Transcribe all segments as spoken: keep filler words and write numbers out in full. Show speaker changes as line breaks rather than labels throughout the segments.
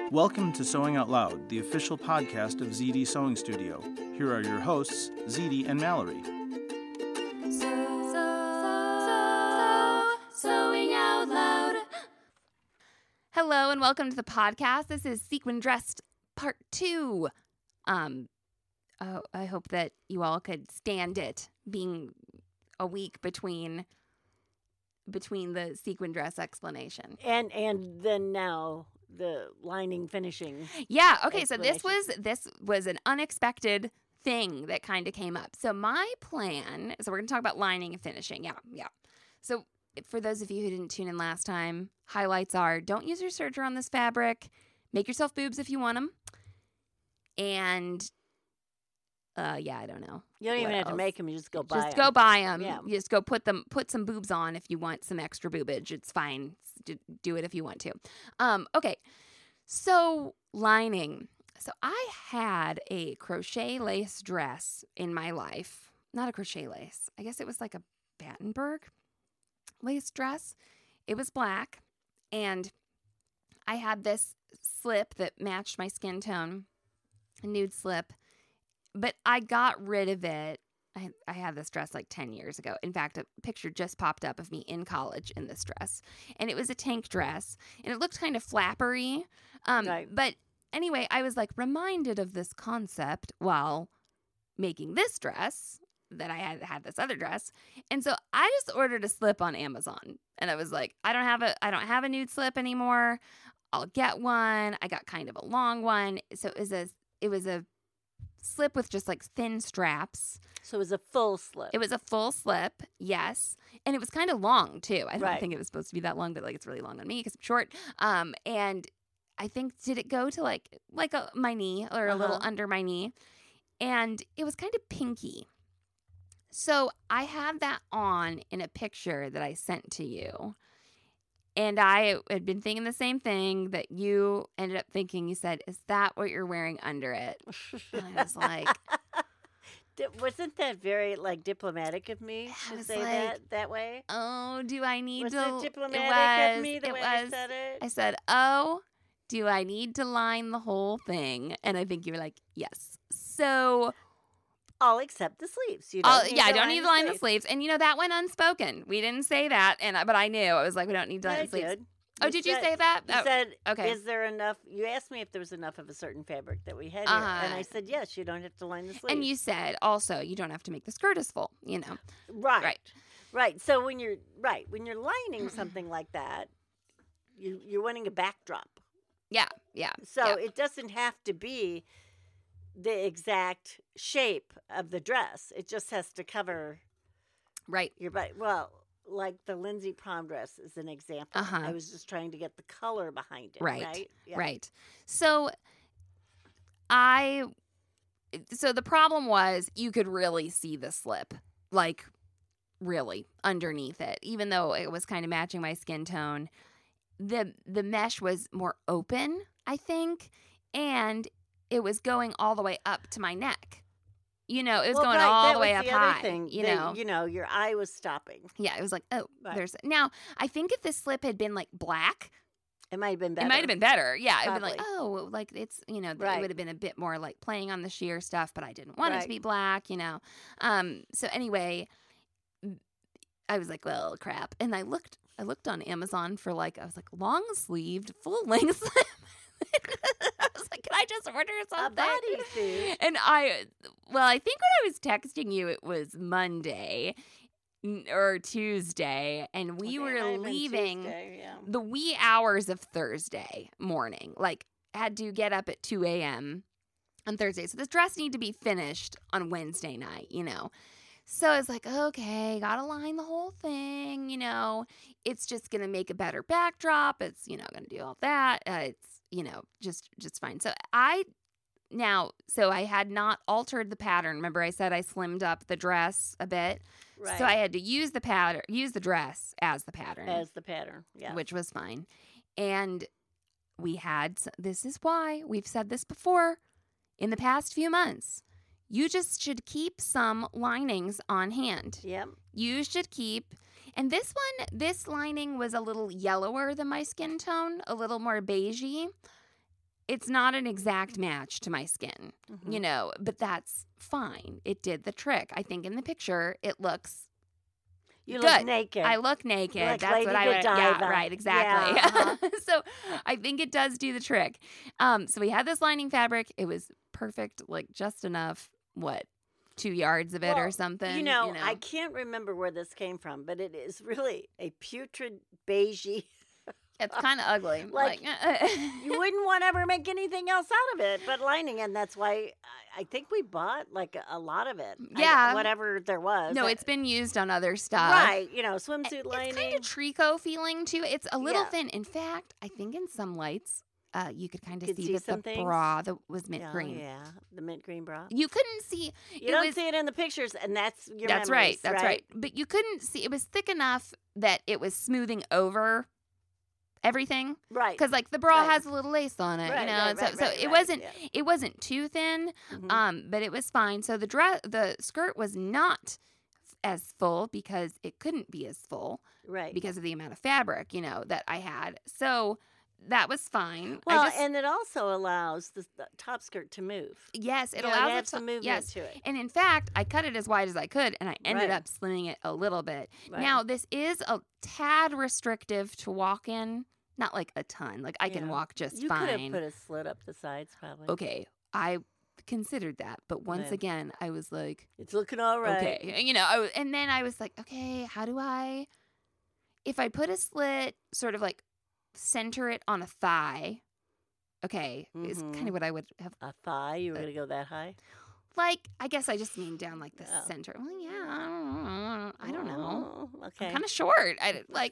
Welcome to Sewing Out Loud, the official podcast of Z D Sewing Studio. Here are your hosts, Z D and Mallory.
So, so, so, Sewing Out Loud. Hello and welcome to the podcast. This is Sequin Dressed Part two. Um, oh, I hope that you all could stand it being a week between between the sequin dress explanation.
And and then now the lining finishing.
Yeah, okay, so this was this was an unexpected thing that kind of came up. So my plan, so we're going to talk about lining and finishing. Yeah, yeah. So for those of you who didn't tune in last time, highlights are don't use your serger on this fabric. Make yourself boobs if you want them. And uh yeah, I don't know.
You don't even
what
have
else.
to make them. You just go buy
Just
them.
go buy them.
Yeah.
You just go put them, put some boobs on if you want some extra boobage. It's fine. Do, do it if you want to. Um, okay. So lining. So I had a crochet lace dress in my life. Not a crochet lace. I guess it was like a Battenberg lace dress. It was black. And I had this slip that matched my skin tone, a nude slip. But I got rid of it. I, I had this dress like ten years ago. In fact, a picture just popped up of me in college in this dress. And it was a tank dress. And it looked kind of flappery. Um,
Right.
But anyway, I was like reminded of this concept while making this dress that I had had this other dress. And so I just ordered a slip on Amazon. And I was like, I don't have a I don't have a nude slip anymore. I'll get one. I got kind of a long one. So it was a it was a slip with just like thin straps.
So it was a full slip.
It was a full slip, yes. And it was kind of long too. I don't
Right.
think it was supposed to be that long, but like it's really long on me because I'm short. Um, and I think, did it go to like like a, my knee or a little
Uh-huh.
under my knee? And it was kind of pinky. So I had that on in a picture that I sent to you. And I had been thinking the same thing that you ended up thinking. You said, is that what you're wearing under it? And I was like,
Di- Wasn't that very like diplomatic of me
I
to
was
say
like,
that that way?
oh, do I need
Was
to?
it diplomatic
was,
of me the
it
way
was.
I said it?
I said, oh, do I need to line the whole thing? And I think you were like, yes. So,
All except the sleeves. You don't
I'll,
need
yeah,
to
I don't
line
need to line the sleeves. And, you know, that went unspoken. We didn't say that, and I- but I knew. I was like, we don't need to
Yeah,
line
I
the sleeves.
did.
Oh, did you say that?
You
Oh,
said,
okay.
is there enough? You asked me if there was enough of a certain fabric that we had
Uh-huh.
here. And I said, yes, you don't have to line the sleeves.
And you said also, you don't have to make the skirt as full, you know.
Right.
Right.
Right. So when you're right, when you're lining something like that, you you're wanting a backdrop.
Yeah, yeah.
So
yeah.
it doesn't have to be the exact shape of the dress. It just has to cover
Right.
your body. Well, like the Lindsay prom dress is an example.
Uh-huh.
I was just trying to get the color behind it.
Right,
Right. Yeah.
Right. So I so the problem was you could really see the slip, like really underneath it, even though it was kind of matching my skin tone. The the mesh was more open, I think, and it was going all the way up to my neck. You know, it was
Well,
going
right,
all
that
the way
was
up
the other
high.
thing,
you
that,
know,
you know, your eye was stopping.
yeah, it was like, oh,
Right.
there's now. I think if this slip had been like black,
It might have been better.
it might have been better. Yeah, it'd been like,
Probably.
oh, like it's, you know, th- it
Right.
would have been a bit more like playing on the sheer stuff, but I didn't want it to
Right.
be black, you know. Um. So anyway, I was like, well, crap, and I looked, I looked on Amazon for like, I was like, long sleeved, full length. I was like, can I just order
a
something?
bodysuit.
And I, well, I think when I was texting you, it was Monday n- or Tuesday, and we
Okay, it
were
might have been
leaving
Tuesday, yeah.
the wee hours of Thursday morning. Like, had to get up at two a.m. on Thursday. So this dress needed to be finished on Wednesday night, you know. So I was like, okay, gotta line the whole thing, you know. It's just gonna make a better backdrop. It's, you know, gonna do all that. Uh, it's, you know, just just fine. So I now, so I had not altered the pattern. Remember, I said I slimmed up the dress a bit.
Right.
So I had to use the pattern, use the dress as the pattern,
As the pattern. Yeah.
which was fine. And we had, this is why we've said this before in the past few months. You just should keep some linings on hand.
Yep.
You should keep, and this one, this lining was a little yellower than my skin tone, a little more beigey. it's not an exact match to my skin,
Mhm.
you know, but that's fine. It did the trick. I think in the picture it looks
You
good.
look naked.
I look naked.
Like
That's
Lady
what I would.
Godiva.
Yeah, right. Exactly.
Yeah, uh-huh.
So I think it does do the trick. Um, so we had this lining fabric. It was perfect, like just enough. What, two yards of it
Well,
or something?
You know, I can't remember where this came from, but it is really a putrid beigey.
It's kind of ugly.
Like,
Like,
You wouldn't want to ever make anything else out of it but lining, and that's why I, I think we bought like a, a lot of it. I-
Yeah.
whatever there was.
no,
I-
it's been used on other stuff.
right. You know, swimsuit
It's
lining.
kind of tricot feeling too. It's a little
Yeah.
thin. In fact, I think in some lights, uh, you could kind of
Could
see,
see
that
some
the
things.
bra that was mint
Yeah,
green.
Yeah, the mint green bra.
You couldn't see.
You
it
don't
was,
see it in the pictures, and that's your
That's right.
memories,
That's right? But you couldn't see. It was thick enough that it was smoothing over everything.
Right.
Because like the bra
Right.
has a little lace on it,
Right,
you know.
right,
and so
right,
so
right,
it
right,
wasn't
yeah.
it wasn't too thin,
Mhm.
um, but it was fine. So the dress, the skirt was not f- as full because it couldn't be as full
right.
because of the amount of fabric, you know, that I had. So that was fine.
well,
I just,
and it also allows the, the top skirt to move.
yes, it
You know,
allows
it
it
has
to,
some movement
yes.
to it.
And in fact, I cut it as wide as I could, and I ended
Right.
up slimming it a little bit.
Right.
Now, this is a tad restrictive to walk in, not like a ton. Like I can
Yeah.
walk just
You could have
fine.
put a slit up the sides, probably.
Okay, I considered that, but once
Okay.
again, I was like,
It's looking all right.
okay, you know, I was, and then I was like, okay, how do I, if I put a slit, sort of like center it on a thigh, okay, is
Mhm.
kind of what I would have.
A thigh? You were
Uh,
going to go that high?
Like, I guess I just mean down like the
Oh.
center. Well, yeah, I don't know. I don't know.
Oh, okay.
I'm kind of short. I did- like.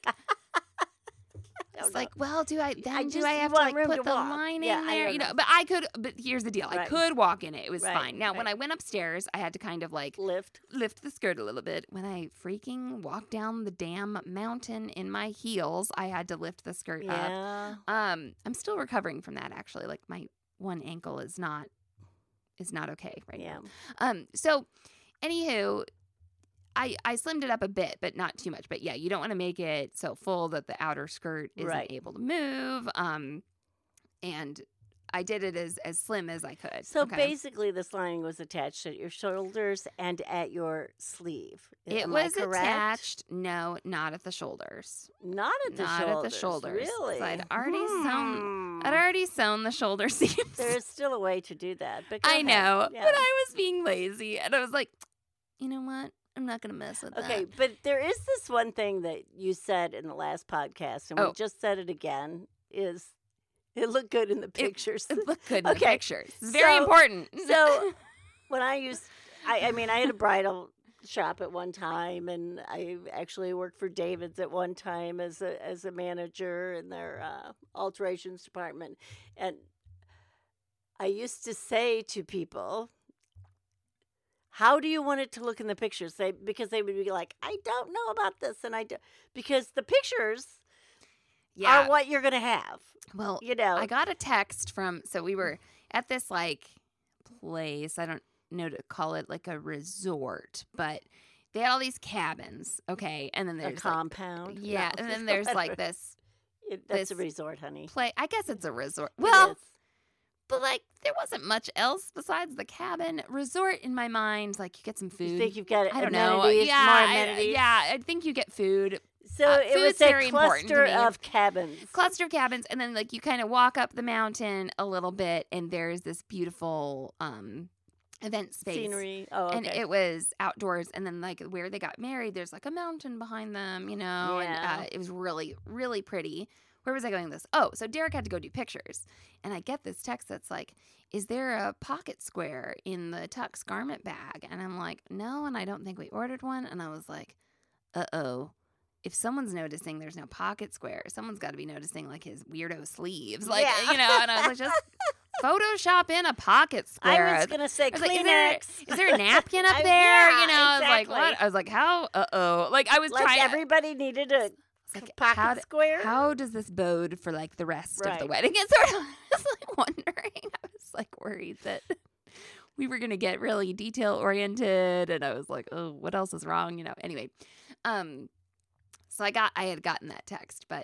I don't
It's
know.
like, well, do I then
I
do
just
I have to
want
like
room
put
to
the
walk.
lining
Yeah, I
there?
don't
You know,
know.
but I could. But here's the deal: I
Right.
could walk in it. It was
Right,
fine. Now, when
right.
I went upstairs, I had to kind of like
lift.
lift the skirt a little bit. When I freaking walked down the damn mountain in my heels, I had to lift the skirt up.
Yeah.
Um, I'm still recovering from that. Actually, like my one ankle is not is not okay right
Yeah.
now. Um, so anywho. I, I slimmed it up a bit, but not too much. But yeah, you don't want to make it so full that the outer skirt isn't
Right.
able to move. Um, and I did it as, as slim as I could.
So
okay?
basically, this lining was attached at your shoulders and at your sleeve.
It
Am I
was
correct?
attached. No, not at the shoulders.
Not at the
Not
shoulders.
at the shoulders. So
Really?
I'd already sewn-
Hmm.
I'd already sewn the shoulder seams.
There is still a way to do that. But go
I
ahead.
know,
Yeah.
but I was being lazy, and I was like, you know what? I'm not gonna mess with
Okay,
that.
but there is this one thing that you said in the last podcast, and
Oh.
we just said it again, is it looked good in the pictures.
It looked good in the
Okay,
pictures. It's very
so-
important.
so when I used, I, I mean, I had a bridal shop at one time, and I actually worked for David's at one time as a as a manager in their uh, alterations department, and I used to say to people, how do you want it to look in the pictures? They because they would be like, I don't know about this, and I do, because the pictures
yeah.
are what you're gonna have.
Well,
You know,
I got a text from, so we were at this like place. I don't know to call it like a resort, but they had all these cabins. Okay. And then
a
there's like,
compound.
yeah.
No,
And then there's like
whatever.
this
It- that's a
this
resort, honey.
play. I guess it's a resort.
It
Well,
is.
but like there wasn't much else besides the cabin. Resort in my mind, like you get some food.
You think you've got
I don't know.
amenities,
Yeah,
more
I-
amenities?
yeah. I think you get food.
So
uh,
it was
food's
a
very important to
cluster
me.
of cabins.
Cluster of cabins, and then like you kind of walk up the mountain a little bit, and there's this beautiful um event space.
Scenery. Oh, okay.
And it was outdoors, and then like where they got married, there's like a mountain behind them, you know,
Yeah.
and uh, it was really, really pretty. Where was I going with this? Oh, so Derek had to go do pictures, and I get this text that's like, "Is there a pocket square in the tux garment bag?" And I'm like, "No," and I don't think we ordered one. And I was like, "Uh oh." If someone's noticing there's no pocket square, someone's got to be noticing like his weirdo sleeves, like
Yeah.
you know. And I was like, just Photoshop in a pocket square.
I was gonna say
I was like, is there,
Kleenex.
is there a napkin up
I-
there?
yeah,
you know, I was like,
exactly.
what? I was like, how? Uh oh. Like I was
like
trying.
everybody needed a
It's like,
pocket
how, d-
square.
how does this bode for like the rest of the
Right.
wedding? And sort of, I was like wondering. I was like worried that we were gonna get really detail oriented, and I was like, oh, what else is wrong? You know. Anyway, um, so I got, I had gotten that text, but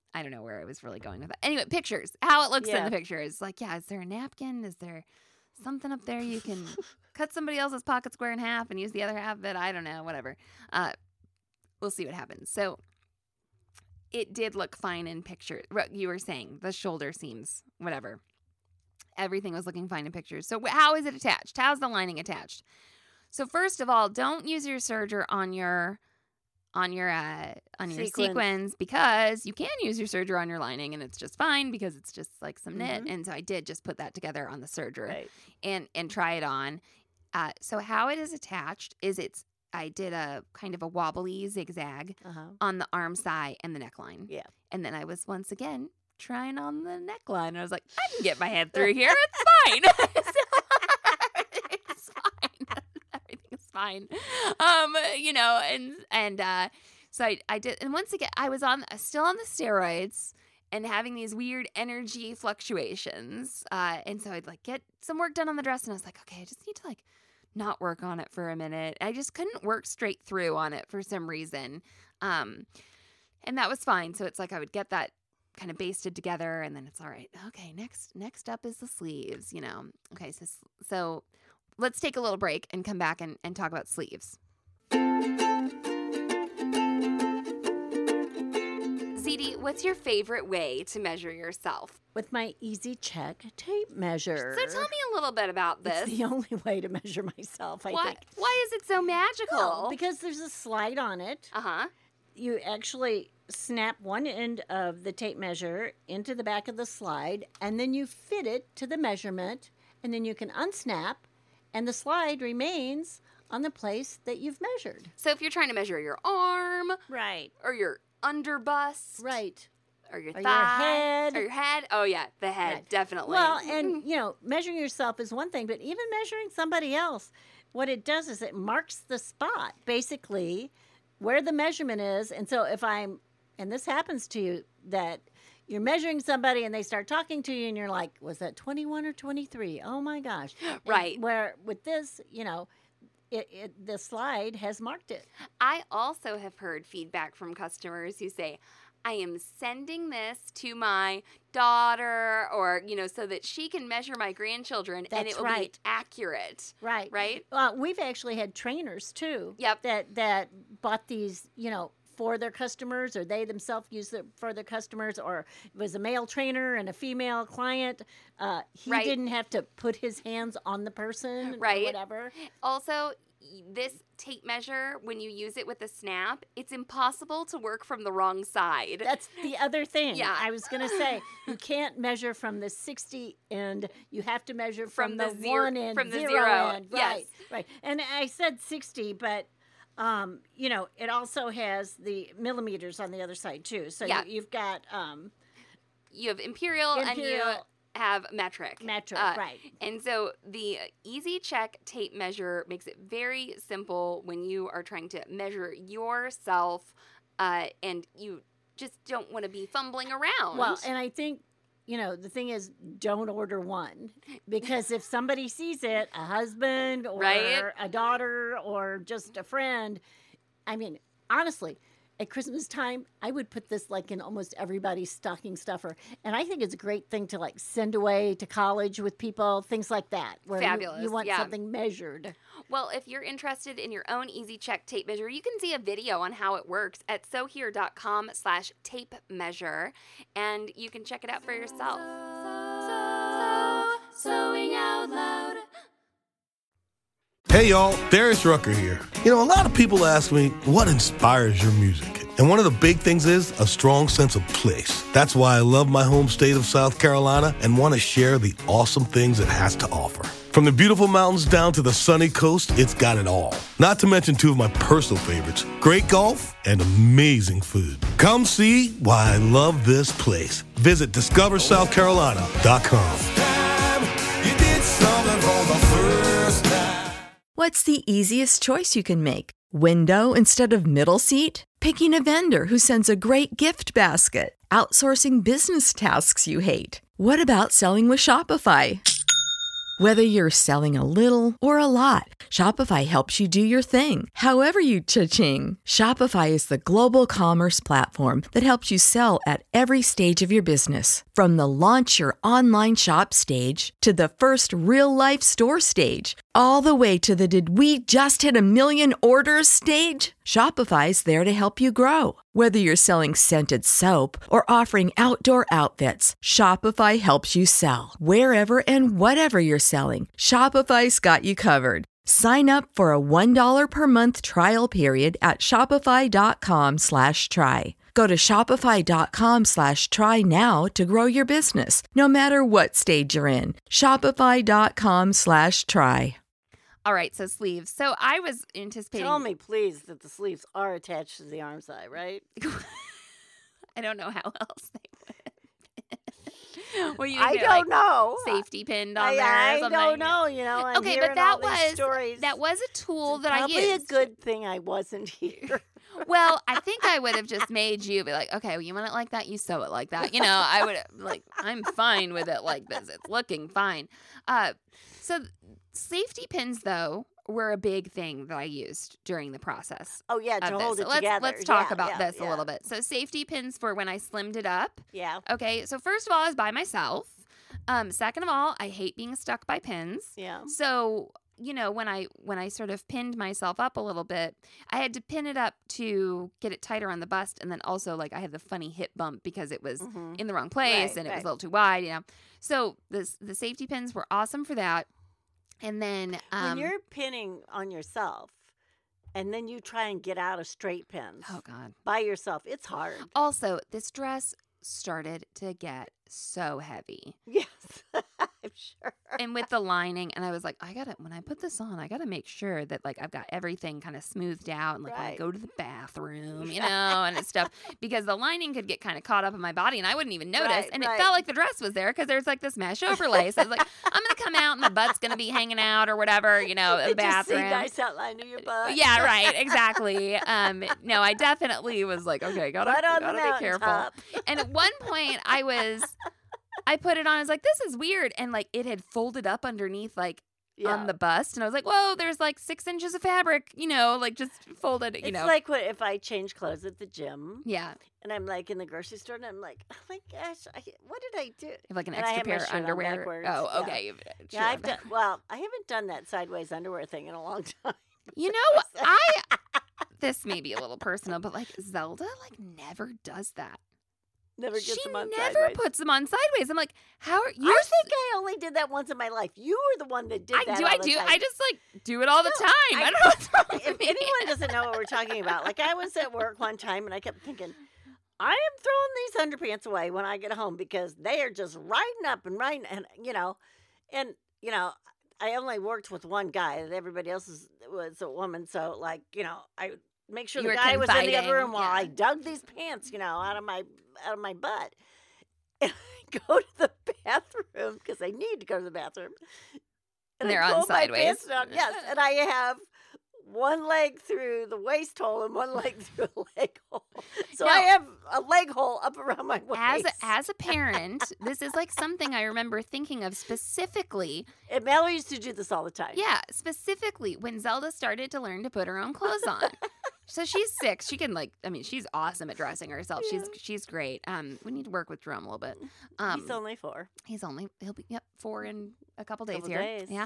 I don't know where I was really going with that. Anyway, pictures. How it looks
Yeah.
in the pictures. Like, yeah, is there a napkin? Is there something up there you can cut somebody else's pocket square in half and use the other half of it? I don't know. Whatever. Uh, we'll see what happens. So it did look fine in pictures. What you were saying, the shoulder seams, whatever. Everything was looking fine in pictures. So wh- how is it attached? How's the lining attached? So first of all, don't use your serger on your on your uh, on your
Sequins.
sequins because you can use your serger on your lining and it's just fine because it's just like some knit.
Mhm.
And so I did just put that together on the serger
Right.
and and try it on. Uh, so how it is attached is it's I did a kind of a wobbly zigzag
Uh-huh.
on the arm side and the neckline.
Yeah.
And then I was once again trying on the neckline. I was like, I can get my head through here. It's fine. It's fine. Everything's fine. Um, you know, and and uh, so I I did, and once again I was on still on the steroids and having these weird energy fluctuations. Uh, and so I'd like get some work done on the dress, and I was like, okay, I just need to like not work on it for a minute. I just couldn't work straight through on it for some reason. Um, and that was fine. So it's like I would get that kind of basted together and then it's all right. Okay, next next up is the sleeves, you know. Okay, so so let's take a little break and come back and, and talk about sleeves. Z D, what's your favorite way to measure yourself?
With my Easy Check tape measure.
So tell me a little bit about this.
It's the only way to measure myself, I
why,
think.
why is it so magical?
Well, because there's a slide on it.
uh-huh.
You actually snap one end of the tape measure into the back of the slide, and then you fit it to the measurement, and then you can unsnap, and the slide remains on the place that you've measured.
So if you're trying to measure your arm
Right.
or your underbust
Right.
or your
Or your
thigh
head.
or your head. Oh, yeah, the head,
Right.
definitely.
Well, and, you know, measuring yourself is one thing, but even measuring somebody else, what it does is it marks the spot, basically, where the measurement is. And so if I'm, and this happens to you, that you're measuring somebody and they start talking to you and you're like, was that twenty-one or twenty-three? Oh, my gosh. And
Right.
where with this, you know, it, it the slide has marked it.
I also have heard feedback from customers who say, I am sending this to my daughter or, you know, so that she can measure my grandchildren and
That's
it will
right.
be accurate.
Right.
Right?
Uh, we've actually had trainers too.
Yep.
That that bought these, you know, for their customers, or they themselves use it for their customers, or it was a male trainer and a female client. Uh, he
Right.
didn't have to put his hands on the person,
Right.
or whatever.
Also, y- this tape measure, when you use it with a snap, it's impossible to work from the wrong side.
That's the other thing.
Yeah.
I was going to say, you can't measure from the sixty end. You have to measure from,
From
the,
the zero-
one end,
from the
zero,
zero.
end.
Yes.
Right, right. And I said sixty, but um, you know, it also has the millimeters on the other side too. So
Yeah.
you, you've got um,
You have imperial, and you
imperial,
have metric.
metric,
Uh,
right?
And so the Easy Check tape measure makes it very simple when you are trying to measure yourself uh, and you just don't want to be fumbling around.
Well, and I think, you know, the thing is, don't order one, because if somebody sees it, a husband or
Right.
a daughter or just a friend, I mean, honestly, at Christmas time, I would put this like in almost everybody's stocking stuffer. And I think it's a great thing to like send away to college with people, things like that, where you-
Fabulous,
you, want
yeah.
something measured.
Well, if you're interested in your own Easy Check tape measure, you can see a video on how it works at sewhere.com slash tape measure, and you can check it out for yourself. Sewing out loud.
Hey y'all, Darius Rucker here. You know, a lot of people ask me, what inspires your music? And one of the big things is a strong sense of place. That's why I love my home state of South Carolina and want to share the awesome things it has to offer. From the beautiful mountains down to the sunny coast, it's got it all. Not to mention two of my personal favorites, great golf and amazing food. Come see why I love this place. Visit discover south carolina dot com.
What's the easiest choice you can make? Window instead of middle seat? Picking a vendor who sends a great gift basket? Outsourcing business tasks you hate? What about selling with Shopify? Whether you're selling a little or a lot, Shopify helps you do your thing, however you cha-ching. Shopify is the global commerce platform that helps you sell at every stage of your business. From the launch your online shop stage to the first real-life store stage, all the way to the did we just hit a million orders stage. Shopify's there to help you grow. Whether you're selling scented soap or offering outdoor outfits, Shopify helps you sell. Wherever and whatever you're selling, Shopify's got you covered. Sign up for a one dollar per month trial period at shopify.com slash try. Go to shopify.com slash try now to grow your business, no matter what stage you're in. Shopify.com slash try.
All right, so sleeves. So I was anticipating.
Tell me, please, that the sleeves are attached to the arm side, right?
I don't know how else they would. Well, you
I
get,
don't
like,
know.
Safety pinned on
I,
there. Or
I
something.
don't know. You know. I'm
okay,
hearing
but that
all these
was
stories.
that was a tool
It's
that I
probably
used.
a good thing I wasn't here.
Well, I think I would have just made you be like, okay, well, you want it like that, you sew it like that. You know, I would like, I'm fine with it like this. It's looking fine. Uh, so safety pins, though, were a big thing that I used during the process.
Oh yeah, to
of
hold
this.
it
So let's,
together.
Let's talk
Yeah,
about
yeah,
this
yeah.
a little bit. So safety pins for when I slimmed it up.
Yeah.
Okay, so first of all, I was by myself. Um, second of all, I hate being stuck by pins.
Yeah.
So, you know, when I when I sort of pinned myself up a little bit, I had to pin it up to get it tighter on the bust, and then also like I had the funny hip bump because it was
Mhm.
in the wrong place
Right,
and it was
right.
a little too wide, you know. So the the safety pins were awesome for that. And then um,
when you're pinning on yourself, and then you try and get out of straight pins
oh god.
by yourself, it's hard.
Also, this dress started to get so heavy.
Yes, I'm sure.
And with the lining, and I was like, I gotta, when I put this on, I gotta make sure that like I've got everything kind of smoothed out, and like when I
Right.
go to the bathroom, you know, and it's stuff, because the lining could get kind of caught up in my body, and I wouldn't even notice,
Right,
and
right.
it felt like the dress was there because there's like this mesh overlay. So I was like, I'm gonna come out, and the butt's gonna be hanging out or whatever, you know, in the
It just seemed
bathroom.
nice outline of your butt.
Yeah, right, exactly. Um, no, I definitely was like, okay, gotta,
Butt on
gotta
the
be careful.
mountaintop.
And at one point, I was, I put it on. I was like, this is weird, and like it had folded up underneath, like
Yeah.
on the bust, and I was like, whoa, there's like six inches of fabric, you know, like just folded, you
It's
know.
like what if I change clothes at the gym,
Yeah,
and I'm like in the grocery store, and I'm like, oh my gosh, I, what did I do?
you have like an
And I
extra
have my
pair of
shirt on
underwear.
backwards,
Oh,
yeah.
okay. you've-
Yeah,
sure.
I've done. Well, I haven't done that sideways underwear thing in a long time.
You know, I. This may be a little personal, but like Zelda, like never does that.
Never gets
She
them on
never
sideways.
puts them on sideways. I'm like, how are you?
I think I only did that once in my life. You were the one that did
I
that.
do.
all
I
the
do.
time.
I just like do it all the
No,
time. I,
I-
don't know what's wrong with
If
me.
anyone doesn't know what we're talking about, like I was at work one time and I kept thinking, I am throwing these underpants away when I get home because they are just riding up and riding, and you know, and you know, I only worked with one guy, and everybody else was, was a woman, so like you know, I would make sure
You
the
were
guy was in the
confiding,
other room while
yeah.
I dug these pants, you know, out of my out of my butt. And I go to the bathroom because I need to go to the bathroom.
And
I
they're on
pull my
sideways.
pants down, yes, and I have one leg through the waist hole and one leg through a leg hole. So I
Now-
have a leg hole up around my waist.
As a, as a parent, this is like something I remember thinking of specifically.
and Mallory used to do this all the time.
Yeah, specifically when Zelda started to learn to put her own clothes on. So she's six. She can like, I mean, she's awesome at dressing herself. She's
Yeah.
she's great. Um, we need to work with Jerome a little bit. Um,
He's only four.
He's only he'll be yep four in a couple days
Couple
here.
days.
Yeah.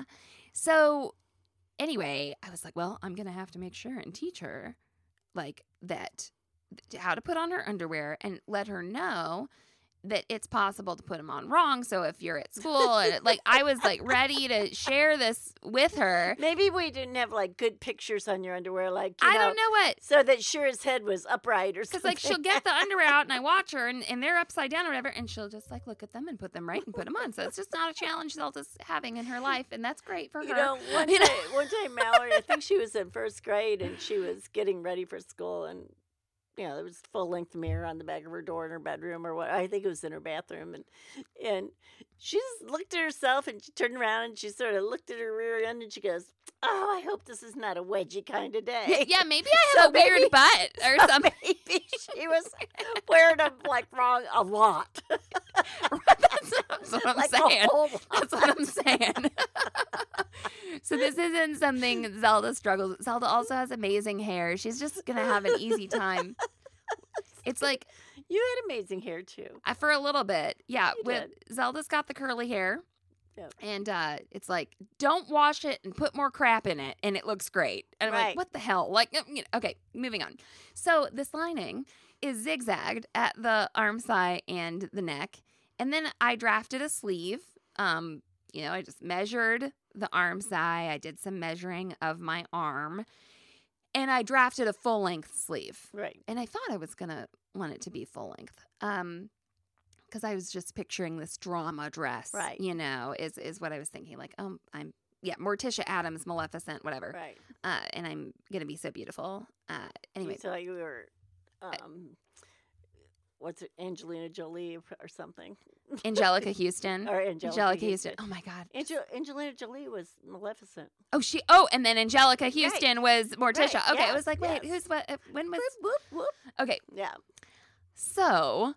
So anyway, I was like, well, I'm gonna have to make sure and teach her like that how to put on her underwear and let her know that it's possible to put them on wrong. So if you're at school and like I was like ready to share this with her.
Maybe we didn't have like good pictures on your underwear, like you
I
know,
don't know what.
so that Shira's head was upright or something.
Because like she'll get the underwear out and I watch her and, and they're upside down or whatever and she'll just like look at them and put them right and put them on. So it's just not a challenge Zelda's having in her life and that's great for her.
You know, one
You know?
time, one time Mallory, I think she was in first grade and she was getting ready for school, and you know there was full length mirror on the back of her door in her bedroom or what. I think it was in her bathroom, and and she just looked at herself and she turned around and she sort of looked at her rear end and she goes, "Oh, I hope this is not a wedgie kind of day."
Yeah, maybe I have
So
a weird
maybe-
butt or
So
something.
maybe she was wearing them like wrong a lot.
That's, that's what I'm
like
saying.
a whole lot.
That's what I'm saying. this isn't something Zelda struggles with. Zelda also has amazing hair. She's just going to have an easy time. It's like...
You had amazing hair, too.
Uh, for a little bit. Yeah.
You
with
did.
Zelda's got the curly hair.
Yep.
And uh, it's like, don't wash it and put more crap in it, and it looks great. And I'm
Right.
like, what the hell? Like, you know, okay, moving on. So this lining is zigzagged at the arm side and the neck. And then I drafted a sleeve. Um, you know, I just measured the arm side. I did some measuring of my arm. And I drafted a full-length sleeve.
Right.
And I thought I was going to want it to be full-length. Um, because I was just picturing this drama dress.
Right.
You know, is is what I was thinking. Like, um, I'm, yeah, Morticia Adams, Maleficent, whatever.
Right.
Uh, and I'm going to be so beautiful. Uh, anyway.
You thought you were, um, what's it, Angelina Jolie or something?
Angelica Houston.
Or Angelica,
Angelica
Houston.
Houston. Oh, my God.
Angel- Angelina Jolie was Maleficent.
Oh, she. Oh, and then Angelica Houston was Morticia.
Right,
Okay,
yes,
I was like, wait,
yes.
who's what? uh, When was?
Whoop, whoop, whoop.
Okay,
Yeah.
so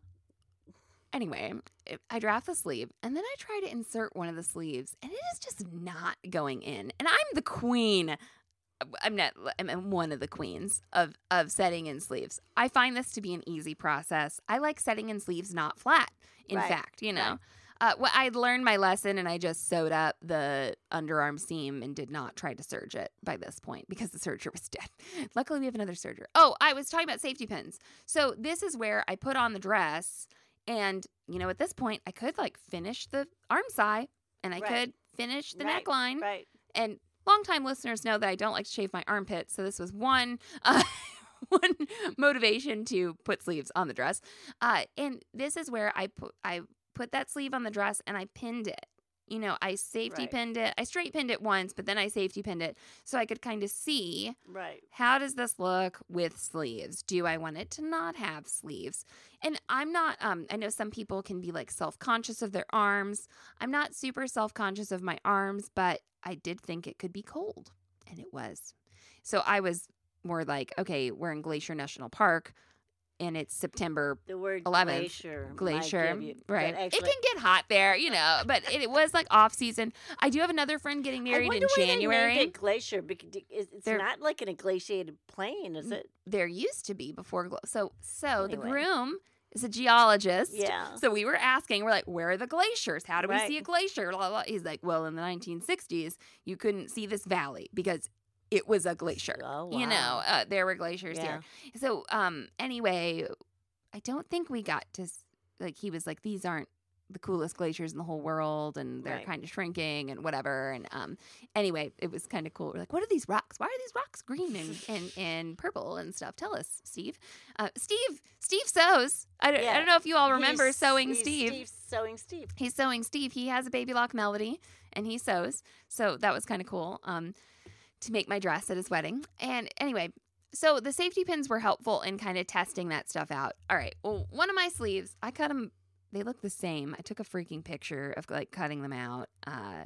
anyway, it- I draft the sleeve, and then I try to insert one of the sleeves, and it is just not going in. And I'm the queen. I'm not. I'm one of the queens of of setting in sleeves. I find this to be an easy process. I like setting in sleeves not flat. In
Right,
fact, you know.
right.
Uh, well, I learned my lesson, and I just sewed up the underarm seam and did not try to serge it by this point because the serger was dead. Luckily, we have another serger. Oh, I was talking about safety pins. So this is where I put on the dress, and, you know, at this point, I could, like, finish the arm side, and I
Right.
could finish the
Right,
neckline.
Right.
And longtime listeners know that I don't like to shave my armpits, so this was one... Uh, one motivation to put sleeves on the dress. Uh, and this is where I put I put that sleeve on the dress and I pinned it. You know, I safety
Right.
pinned it. I straight pinned it once, but then I safety pinned it so I could kind of see
Right.
how does this look with sleeves? Do I want it to not have sleeves? And I'm not, um, I know some people can be like self-conscious of their arms. I'm not super self-conscious of my arms, but I did think it could be cold, and it was. So I was more like, okay, we're in Glacier National Park, and it's September
The word
eleventh.
glacier. might
Glacier,
give you- but
right?
actually-
it can get hot there, you know, but it, it was like off season. I do have another friend getting
I
married
wonder
in
why they
January.
named it glacier because it's it's
They're-
not like an glaciated plain, is it?
There used to be before. Glo- so, so the
Anyway.
groom is a geologist.
Yeah.
So we were asking, we're like, where are the glaciers? How do we
Right.
see a glacier? Blah, blah, blah. He's like, well, in the nineteen sixties, you couldn't see this valley because it was a glacier.
Oh,
You know,
wow.
uh, there were glaciers
Yeah.
here. So, um, anyway, I don't think we got to, s- like, he was like, these aren't the coolest glaciers in the whole world, and they're
Right.
kind of shrinking and whatever. And um, anyway, it was kind of cool. We're like, what are these rocks? Why are these rocks green and, and, and purple and stuff? Tell us, Steve. Uh, Steve, Steve sews. I don't, I
Yeah.
don't know if you all remember
He's-
sewing
he's
Steve.
Steve sewing Steve.
He's sewing Steve. He has a Baby Lock Melody, and he sews. So that was kind of cool um, to make my dress at his wedding. And anyway, so the safety pins were helpful in kind of testing that stuff out. All right. Well, one of my sleeves, I cut them. They look the same. I took a freaking picture of like cutting them out. Uh,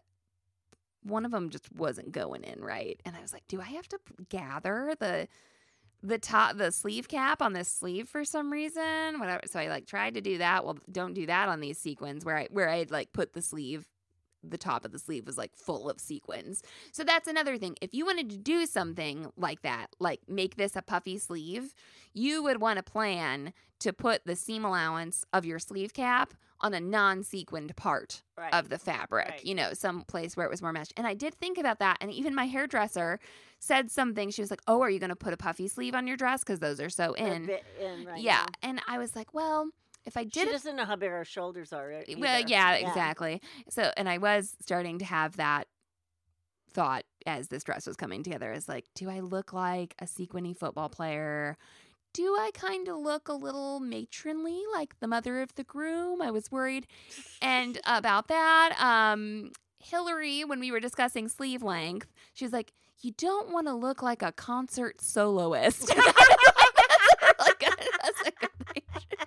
one of them just wasn't going in right, and I was like, "Do I have to gather the the top the sleeve cap on this sleeve for some reason?" Whatever. So I like tried to do that. Well, don't do that on these sequins where I where I had like put the sleeve. The top of the sleeve was like full of sequins. So that's another thing. If you wanted to do something like that, like make this a puffy sleeve, you would want to plan to put the seam allowance of your sleeve cap on a non-sequined part
Right.
of the fabric,
Right.
you know, some place where it was more meshed. And I did think about that. And even my hairdresser said something. She was like, oh, are you going to put a puffy sleeve on your dress? Because those are so
A
in.
bit in right
yeah.
now.
And I was like, well, if I
She
did it.
doesn't know how big our shoulders are. e-
Well,
either.
yeah, exactly. So, and I was starting to have that thought as this dress was coming together is like, do I look like a sequiny football player? Do I kind of look a little matronly, like the mother of the groom? I was worried and about that. Um, Hillary, when we were discussing sleeve length, she was like, you don't want to look like a concert soloist. That's a good- that's a good thing.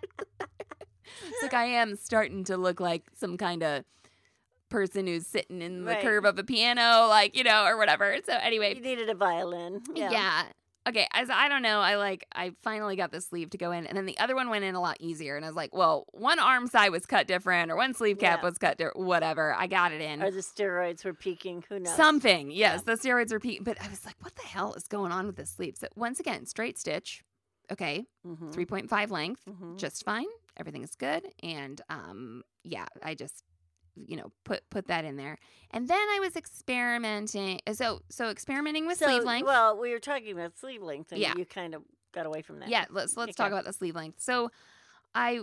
It's like I am starting to look like some kind of person who's sitting in the
Right.
curve of a piano, like, you know, or whatever. So
You
anyway,
needed a violin. Yeah.
yeah. okay, as I don't know, I like I finally got the sleeve to go in, and then the other one went in a lot easier. And I was like, well, one arm side was cut different, or one sleeve cap
Yeah.
was cut different, whatever. I got it in.
Or the steroids were peaking. Who knows?
Something, yes, the steroids were peaking. But I was like, what the hell is going on with this sleeve? So once again, straight stitch. Okay,
Mhm.
three point five length,
Mhm.
just fine. Everything is good, and um, yeah, I just. you know, put put that in there. And then I was experimenting. So so experimenting with
So,
sleeve length.
well, we were talking about sleeve length, and
Yeah.
you kind of got away from that.
Yeah, let's let's talk
Okay.
about the sleeve length. So I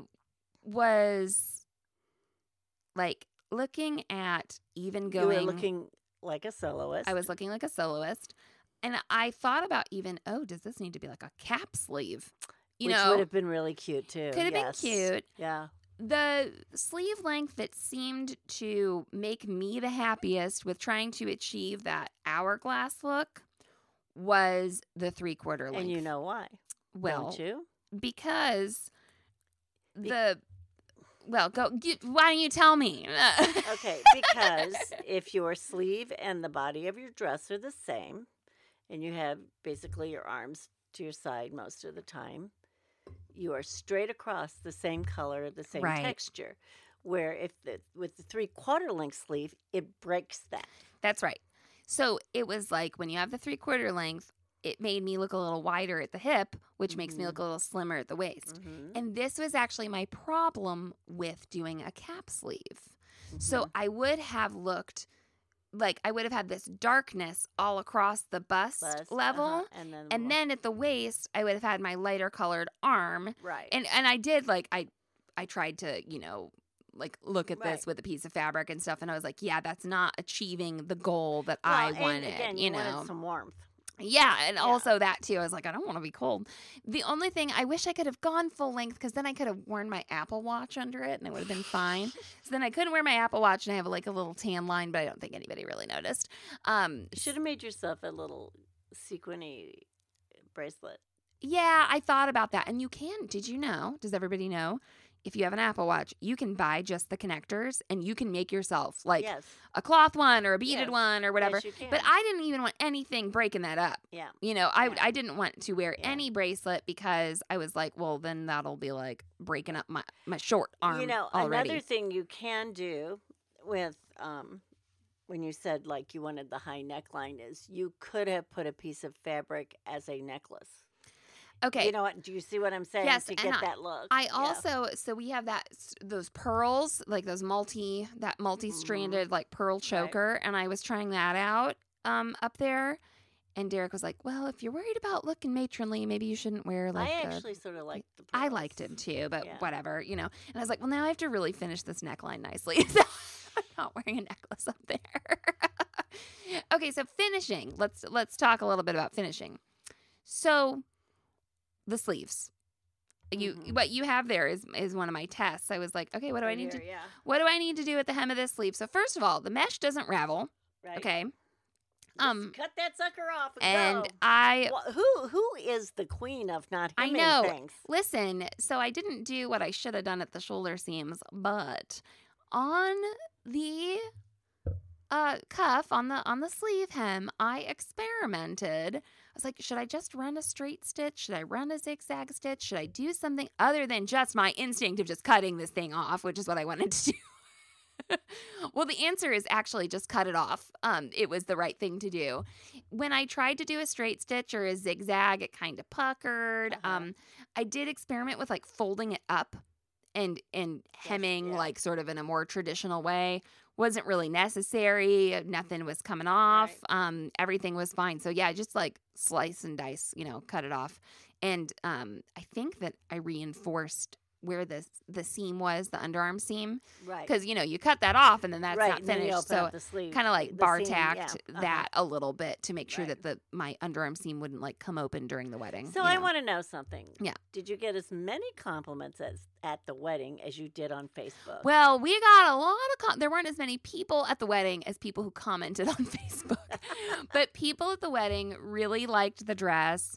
was like looking at even
You
going
were looking like a soloist.
I was looking like a soloist. And I thought about even, oh, does this need to be like a cap sleeve? You
which
know,
would have been really cute too.
could have
yes.
been cute.
Yeah.
The sleeve length that seemed to make me the happiest with trying to achieve that hourglass look was the three quarter length.
And you know why?
well,
Don't you?
because
Be-
the well, go. You, why don't you tell me?
Okay, because if your sleeve and the body of your dress are the same, and you have basically your arms to your side most of the time, you are straight across the same color, the same
Right.
texture. Where if the with the three quarter length sleeve, it breaks that.
That's right. So it was like when you have the three quarter length, it made me look a little wider at the hip, which makes me
Mhm.
look a little slimmer at the waist.
Mhm.
And this was actually my problem with doing a cap sleeve. So
Mhm.
I would have looked like I would have had this darkness all across the bust,
Bust,
level.
uh-huh, and then
And
more-
then at the waist, I would have had my lighter colored arm.
right.
And and I did like I I tried to, you know, like look at
Right.
this with a piece of fabric and stuff, and I was like, yeah, that's not achieving the goal that
well,
I
and
wanted,
again,
you
you
know.
wanted some warmth.
Yeah, and
Yeah.
also that too. I was like, I don't want to be cold. The only thing I wish I could have gone full length because then I could have worn my Apple Watch under it and it would have been fine. So then I couldn't wear my Apple Watch and I have like a little tan line, but I don't think anybody really noticed. Um,
Should have made yourself a little sequiny bracelet.
yeah, I thought about that, and you can. Did you know? Does everybody know? If you have an Apple Watch, you can buy just the connectors and you can make yourself like
yes.
a cloth one or a beaded
Yes.
one or whatever.
Yes, you can.
But I didn't even want anything breaking that up.
yeah.
You know, I
Yeah.
I didn't want to wear
Yeah.
any bracelet because I was like, well, then that'll be like breaking up my, my short arm
You know,
already.
another thing you can do with um, when you said like you wanted the high neckline is you could have put a piece of fabric as a necklace.
okay.
You know what? Do you see what I'm saying?
Yes,
to
and
get
I-
that look.
I
Yeah.
also so we have that those pearls like those multi that multi-stranded like pearl choker and I was trying that out um up there and Derek was like, well, if you're worried about looking matronly, maybe you shouldn't wear like
I
a-
actually sort of liked the.
I
pearls.
liked him too, but
Yeah.
whatever, you know. And I was like, well, now I have to really finish this neckline nicely. So I'm not wearing a necklace up there. Okay, so finishing. Let's let's talk a little bit about finishing. So the sleeves. You
Mhm.
what you have there is is one of my tests. I was like, okay, what do I
Right
need
here,
to
Yeah.
what do I need to do at the hem of this sleeve? So first of all, the mesh doesn't ravel.
Right.
Okay.
Just
Um
cut that sucker off and,
and
go.
I
Wha- who who is the queen of not
I
hemming
know.
things?
Listen, so I didn't do what I should have done at the shoulder seams, but on the uh, cuff on the on the sleeve hem, I experimented. I was like, should I just run a straight stitch? Should I run a zigzag stitch? Should I do something other than just my instinct of just cutting this thing off, which is what I wanted to do? Well, the answer is actually just cut it off. Um, it was the right thing to do. When I tried to do a straight stitch or a zigzag, it kind of puckered.
Uh-huh.
Um, I did experiment with like folding it up and and hemming
yeah.
like sort of in a more traditional way. Wasn't really necessary. Nothing was coming off. Um, everything was fine. So yeah, just like slice and dice, you know, cut it off. And um, I think that I reinforced where the the seam was, the underarm seam,
Right.
because you know you cut that off and then that's
right.
not
and then you
finished.
open
So
up the sleeve,
kind of like
the
bar
seam,
tacked
yeah. Uh-huh.
that a little bit to make sure
Right.
that the my underarm seam wouldn't like come open during the wedding.
So
you
I
know.
want to know something.
Yeah.
Did you get as many compliments as at the wedding as you did on Facebook?
Well, we got a lot of com- there weren't as many people at the wedding as people who commented on Facebook. But people at the wedding really liked the dress.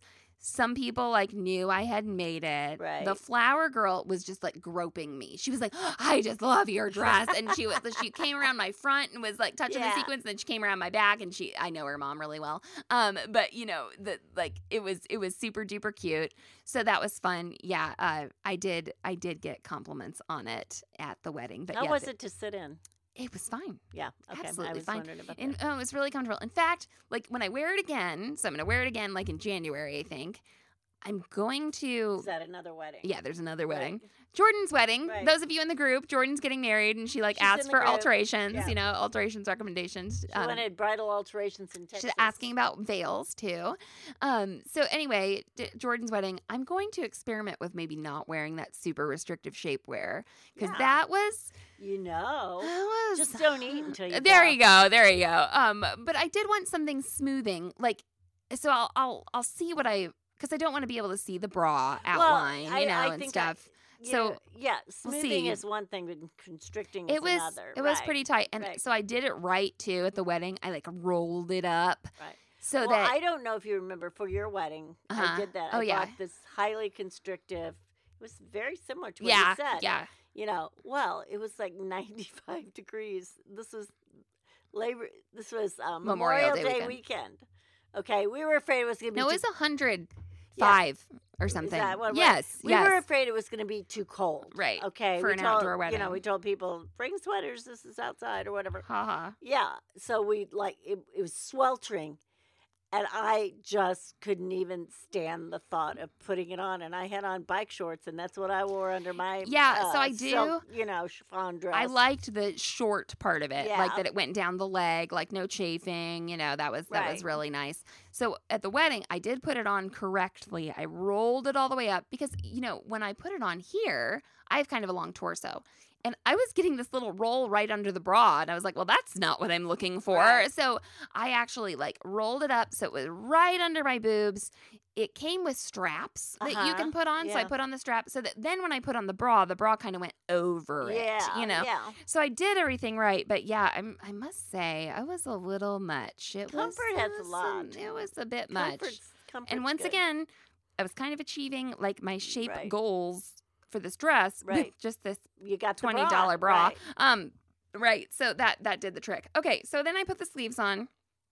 Some people like knew I had made it.
Right.
The flower girl was just like groping me. She was like, I just love your dress. And she was she came around my front and was like touching
Yeah.
the sequins. And then she came around my back and she I know her mom really well. Um, but you know, the like it was it was super duper cute. So that was fun. Yeah, uh, I did I did get compliments on it at the wedding. But
How
yeah,
was
th-
it to sit in?
It was fine.
Yeah. Okay. I
Absolutely
was
fine.
wondering about
And
that.
oh, it was really comfortable. In fact, like when I wear it again, so I'm gonna wear it again like in January, I think. I'm going to
Is that another wedding?
yeah, there's another
Right.
wedding. Jordan's wedding.
Right.
Those of you in the group, Jordan's getting married and she like
She's
asked
in the
for
group.
alterations,
Yeah.
you know, alterations recommendations.
She
Um,
wanted bridal alterations in Texas.
She's asking about veils too. Um, so anyway, D- Jordan's wedding. I'm going to experiment with maybe not wearing that super restrictive shapewear because
Yeah.
that was,
You know.
that was
Just don't eat until you
There
go.
you go. There you go. Um, but I did want something smoothing, like so. I'll I'll I'll see what I because I don't want to be able to see the bra outline,
I-
you know,
I
and
think
stuff.
I-
So,
yeah,
we'll
smoothing
see.
is one thing, but constricting is
It was
another.
it was
Right.
pretty tight, and
right.
so I did it right too at the wedding. I like rolled it up
Right.
so
well,
that
I don't know if you remember for your wedding,
Uh-huh.
I did that.
Oh,
I
yeah.
bought this highly constrictive. It was very similar to what
yeah
you said.
yeah
You know, well, it was like ninety-five degrees. This was labor. This was um,
Memorial
Memorial,
Day
Day,
weekend.
weekend. Okay, we were afraid it was going to be.
no,
too,
it's a hundred five or
is
something.
that what it was?
yes,
We
yes.
were afraid it was going to be too cold.
Right,
Okay.
for
we
an
told,
outdoor
You
wedding.
know, we told people bring sweaters. This is outside or whatever.
Haha.
Yeah. So we like it, it was sweltering. And I just couldn't even stand the thought of putting it on. And I had on bike shorts, and that's what I wore under my
Yeah, so
uh,
I do-
silk, you know, chiffon dress.
I liked the short part of it, like
Yeah.
that it went down the leg, like no chafing. You know, that was that was
Right.
really nice. So at the wedding, I did put it on correctly. I rolled it all the way up because you know when I put it on here, I have kind of a long torso. And I was getting this little roll right under the bra. And I was like, well, that's not what I'm looking for.
Right.
So I actually like rolled it up so it was right under my boobs. It came with straps that you
Uh-huh.
can put on. So I
Yeah.
put on the strap so that then when I put on the bra, the bra kind of went over
yeah,
it, you know?
Yeah.
So I did everything right. But yeah, I'm, I must say, I was a little much. It
Comfort
was,
has
it
a
was
lot.
It was a bit much.
Comfort's, comfort's
And once
good.
again, I was kind of achieving like my shape
Right.
goals for this dress
Right.
with just this
you got the
twenty dollar bra.
Right.
Um, right. So that that did the trick. Okay, so then I put the sleeves on,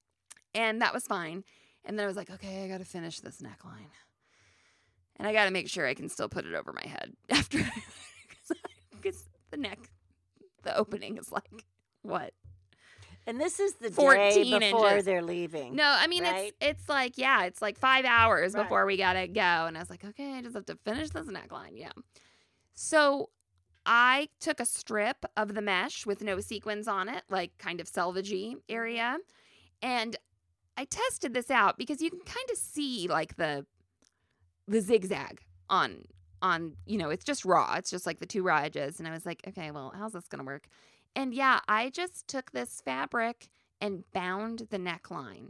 and that was fine. And then I was like, okay, I got to finish this neckline, and I got to make sure I can still put it over my head after, because the neck, the opening is like what?
And this is the day
fourteen
before
inches.
they're leaving.
No, I mean
Right?
it's it's like yeah, it's like five hours
Right.
before we gotta go, and I was like, okay, I just have to finish this neckline. Yeah. So I took a strip of the mesh with no sequins on it, like kind of selvagey area, and I tested this out because you can kind of see like the the zigzag on on you know it's just raw. It's just like the two raw edges, and I was like, okay, well, how's this gonna work? And yeah, I just took this fabric and bound the neckline.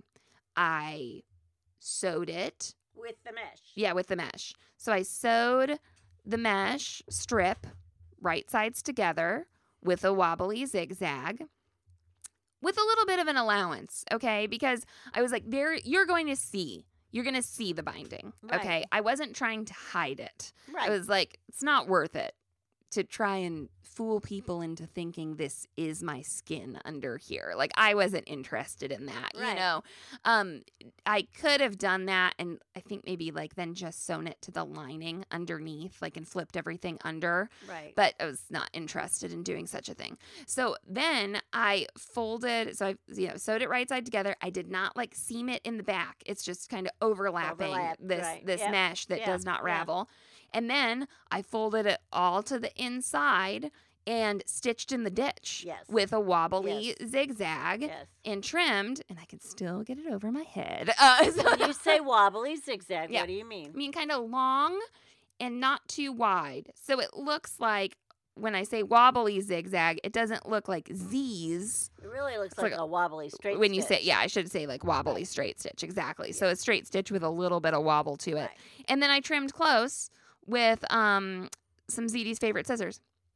I sewed it.
With the mesh.
Yeah, with the mesh. So I sewed the mesh strip right sides together with a wobbly zigzag with a little bit of an allowance, okay? Because I was like, there you're going to see. You're going to see the binding,
Right.
okay? I wasn't trying to hide it.
Right.
I was like, it's not worth it to try and fool people into thinking this is my skin under here. Like I wasn't interested in that, you
Right.
know. Um I could have done that and I think maybe like then just sewn it to the lining underneath, like and flipped everything under.
right.
But I was not interested in doing such a thing. So then I folded, so I you know sewed it right side together. I did not like seam it in the back. It's just kind of overlapping
Overlap,
this
right.
this
Yep.
mesh that
Yeah,
does not
yeah.
ravel. And then I folded it all to the inside and stitched in the ditch
Yes.
with a wobbly
Yes.
zigzag
Yes.
and trimmed, and I could still get it over my head. Uh, so-
When you say wobbly zigzag,
Yeah.
what do you
I
mean?
mean, kind of long and not too wide. So it looks like when I say wobbly zigzag, it doesn't look like Z's.
It really looks
It's
like,
like
a wobbly straight
when you
stitch.
say, yeah, I should say like wobbly
Right.
straight stitch. Exactly. So a straight stitch with a little bit of wobble to it.
Right.
And then I trimmed close with um, some Z D's favorite scissors.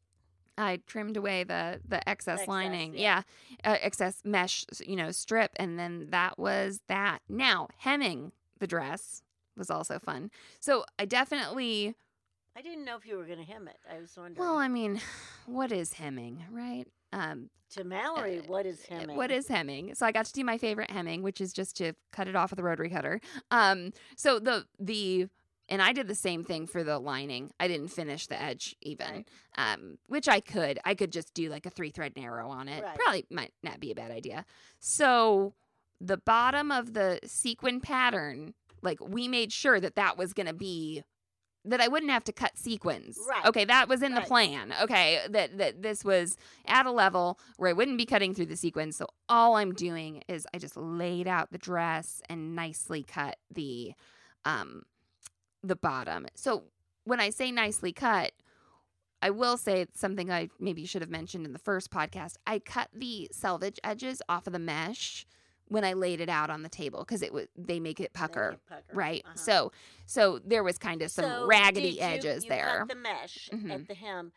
I trimmed away the the excess,
Excess,
lining,
yeah.
yeah, uh, excess mesh, you know, strip, and then that was that. Now hemming the dress was also fun. So I definitely,
I didn't know if you were going to hem it. I was wondering.
well, I mean, what is hemming, right? Um,
to Mallory,
uh,
what is hemming?
What is hemming? So I got to do my favorite hemming, which is just to cut it off with a rotary cutter. Um, so the the and I did the same thing for the lining. I didn't finish the edge even,
Right.
um, which I could. I could just do like a three thread narrow on it.
Right.
Probably might not be a bad idea. So the bottom of the sequin pattern, like we made sure that that was going to be. That I wouldn't have to cut sequins.
Right.
Okay, that was in the
Right.
plan. Okay, that that this was at a level where I wouldn't be cutting through the sequins. So all I'm doing is I just laid out the dress and nicely cut the um the bottom. So when I say nicely cut, I will say something I maybe should have mentioned in the first podcast. I cut the selvage edges off of the mesh when I laid it out on the table because it was they make it pucker.
Make it pucker.
Right.
Uh-huh.
So so there was kind of some
So
raggedy
did you-
edges
you
there.
Cut the mesh
Mhm.
at the hem.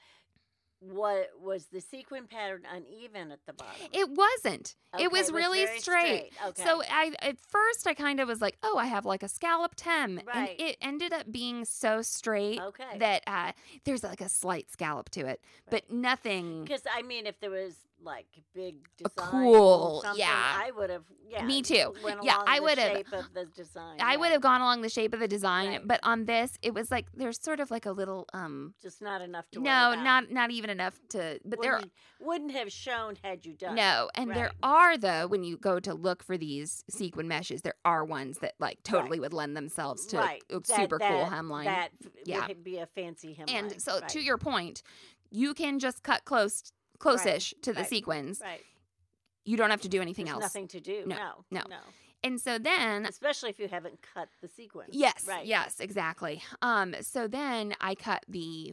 What was the sequin pattern uneven at the bottom?
It wasn't.
Okay,
it was
it was
really
very
straight.
straight. Okay.
So I at first I kind of was like, oh, I have like a scalloped hem,
Right.
and it ended up being so straight
Okay.
that uh, there's like a slight scallop to it, but nothing.
Because I mean, if there was like big
A
design,
cool-
or something,
yeah.
I would have. Yeah,
Me too.
Went
Yeah,
along
I
the
would've-
shape of the design.
I would
right.
have gone along the shape of the design,
Right.
but on this, it was like there's sort of like a little um.
just not enough to. worry
No,
about.
not not even enough to. But there
wouldn't, wouldn't have shown had you done.
No, and there
Right.
are though when you go to look for these sequin meshes, there are ones that like totally
Right.
would lend themselves to
right.
a
That-
super cool
that-
hemline.
That
Yeah.
would be a fancy hemline.
And so
right.
to your point, you can just cut close close-ish to the
right,
sequins.
right.
You don't have to do anything
There's
else.
nothing to do.
No,
No,
no.
no.
And so then
Especially if you haven't cut the sequence.
yes,
Right.
yes, exactly. Um so then I cut the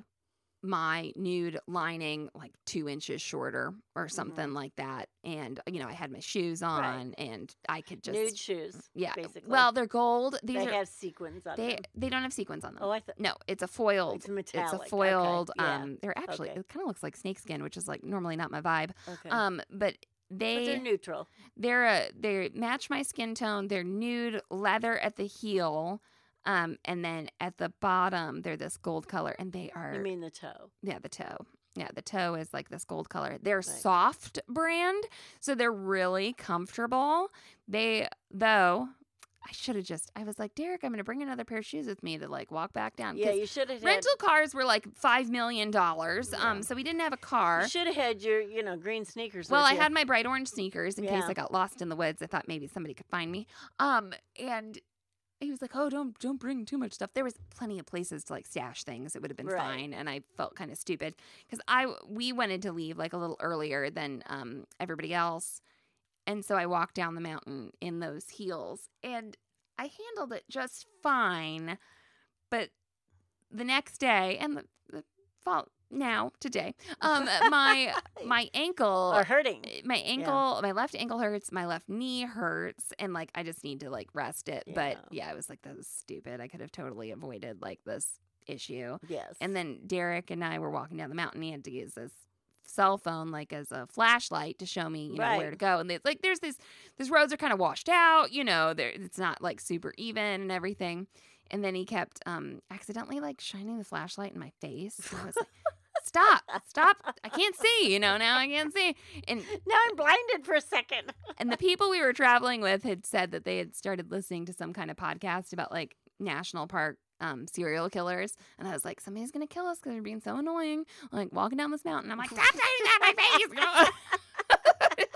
my nude lining like two inches shorter or something like that. And you know, I had my shoes on
Mm-hmm. Right.
and I could just
Nude shoes.
yeah.
Basically.
Well, they're gold. These
they
are
have sequins on
they
them.
they don't have sequins on them.
Oh, I thought.
No, it's a foiled.
It's metallic.
It's a
Okay,
foiled.
yeah,
Um, they're actually
okay.
it kind of looks like snakeskin, which is like normally not my vibe.
Okay.
Um, but
but
they
they're neutral.
they're a they match my skin tone. They're nude leather at the heel, um, and then at the bottom they're this gold color, and they are
You mean the toe?
yeah the toe. Yeah, the toe is like this gold color. They're soft brand, so they're really comfortable. They though. I should have just. I was like, Derek, I'm going to bring another pair of shoes with me to like walk back down.
Yeah,
'cause
you should have had.
rental cars were like five million dollars.
Yeah.
Um, so we didn't have a car.
You should have had your, you know, green sneakers.
Well,
with
I
you.
had my bright orange sneakers in case
Yeah.
I got lost in the woods. I thought maybe somebody could find me. Um, and he was like, "Oh, don't don't bring too much stuff." There was plenty of places to like stash things. It would have been
Right.
fine, and I felt kind of stupid because I we wanted to leave like a little earlier than um everybody else, and so I walked down the mountain in those heels, and I handled it just fine. But the next day and the, the fall now today, um, my my ankle
Or hurting.
my ankle, my left ankle hurts, my left knee hurts, and like I just need to like rest it. But
Yeah.
yeah, I was like, that was stupid. I could have totally avoided like this issue.
Yes.
And then Derek and I were walking down the mountain. He had to use this cell phone like as a flashlight to show me, you know,
Right.
where to go. And it's like there's this these roads are kind of washed out, you know, there it's not like super even and everything. And then he kept um accidentally like shining the flashlight in my face. And I was like, stop, stop. I can't see, you know, now I can't see. And
now I'm blinded for a second.
and the people we were traveling with had said that they had started listening to some kind of podcast about like national park um, serial killers. And I was like, somebody's going to kill us because they're being so annoying. Like walking down this mountain. I'm like, stop shining that in my face.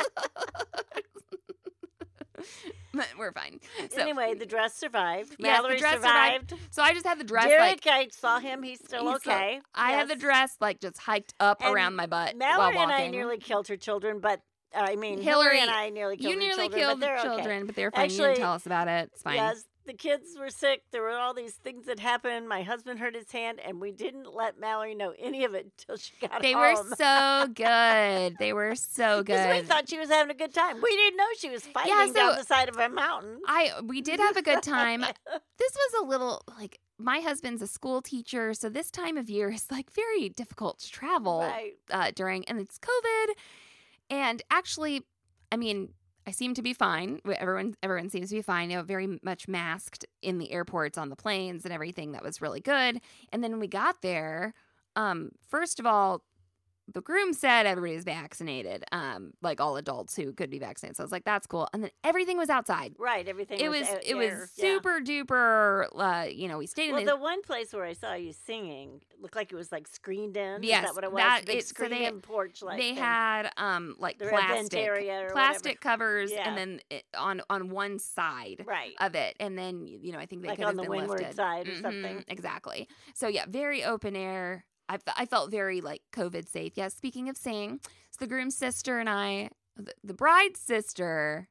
But we're fine. So,
anyway, the dress survived.
Yes, the
Mallory
dress
survived.
so I just had the dress
Derek,
like,
I saw him. He's still
he's still-
okay.
I had the
Yes.
dress like just hiked up
And
around my butt
Mallory
while
and I
walking.
nearly killed her children, but uh, I mean,
Hillary,
Hillary and I nearly killed
you
her
nearly
children,
killed
but they're
the
okay.
children, but they're fine. you
Actually,
didn't tell us about it. It's fine.
Yes, the kids were sick. There were all these things that happened. My husband hurt his hand, and we didn't let Mallory know any of it until she got
They were
home.
so good. They were so
Because we
good.
thought she was having a good time. We didn't know she was fighting
Yeah, so-
down the side of a mountain.
I we did have a good time. This was a little like my husband's a school teacher, so this time of year is like very difficult to travel
Right.
uh, during, and it's COVID. And actually, I mean, I seem to be fine. Everyone, everyone seems to be fine. You know, very much masked in the airports, on the planes, and everything. That was really good. And then when we got there, um, first of all, the groom said everybody's vaccinated, um, like all adults who could be vaccinated. So I was like, that's cool. And then everything was outside.
Right, everything
It
was
was
out
it
there,
was
yeah.
super duper. Uh, you know, we stayed in
Well,
the,
the one place where I saw you singing looked like it was like screened in.
Yes,
Is that what it was?
that-
Big
it- so
screened
they-
in porch like
they
thing.
had um like
Their event
plastic
area or
plastic
whatever.
covers,
Yeah.
and then it, on on one side
Right.
of it, and then you know I think they
Like
could
on
have
the
been
windward
lifted.
side or
Mhm,
something.
Exactly. So yeah, very open air. I, fe- I felt very like COVID safe. Yeah. Speaking of singing, it's the groom's sister and I, the, the bride's sister.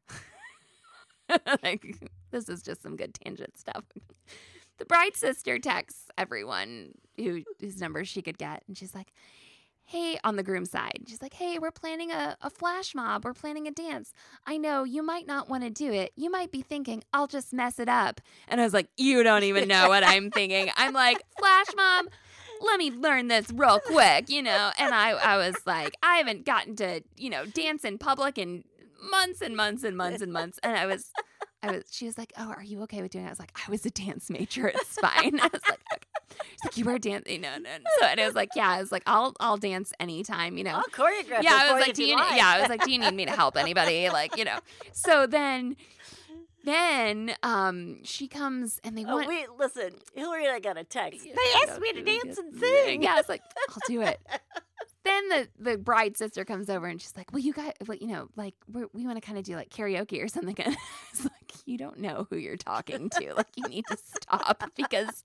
Like this is just some good tangent stuff. The bride's sister texts everyone who whose number she could get, and she's like, hey, on the groom's side, she's like, hey, we're planning a, a flash mob. We're planning a dance. I know you might not want to do it. You might be thinking, I'll just mess it up. And I was like, you don't even know what I'm thinking. I'm like, flash mob? Let me learn this real quick, you know? And I, I was like, I haven't gotten to, you know, dance in public in months and months and months and months. And I was, I was, she was like, oh, are you okay with doing it? I was like, I was a dance major. It's fine. I was like, okay. She's like, you were dancing. No, no. So, and I was like, yeah, I was like, I'll, I'll dance anytime, you know?
I'll choreograph
Yeah,
it
I
for
was
you
like,
if
do
you
you,
like.
yeah, I was like, do you need me to help anybody? Like, you know, so then, then, um, she comes and they
Oh,
want,
wait, listen, Hillary and I got a text.
Yeah,
They
yeah,
asked me to
yeah,
dance and
yeah,
sing.
Yeah, I was like, I'll do it. Then the, the bride sister comes over and she's like, well, you guys, well, you know, like, we're, we want to kind of do like karaoke or something. And I was like, you don't know who you're talking to. Like, you need to stop because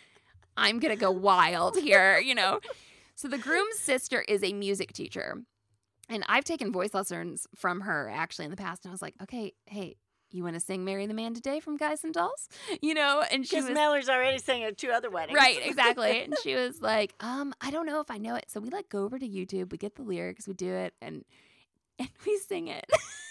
I'm going to go wild here, you know? So the groom's sister is a music teacher. And I've taken voice lessons from her actually in the past. And I was like, okay, hey, you want to sing Marry the Man Today from Guys and Dolls? You know? And she
Because
was...
Mallory's already sang at two other weddings.
Right, exactly. And she was like, um, I don't know if I know it. So we like go over to YouTube, we get the lyrics, we do it, and and we sing it.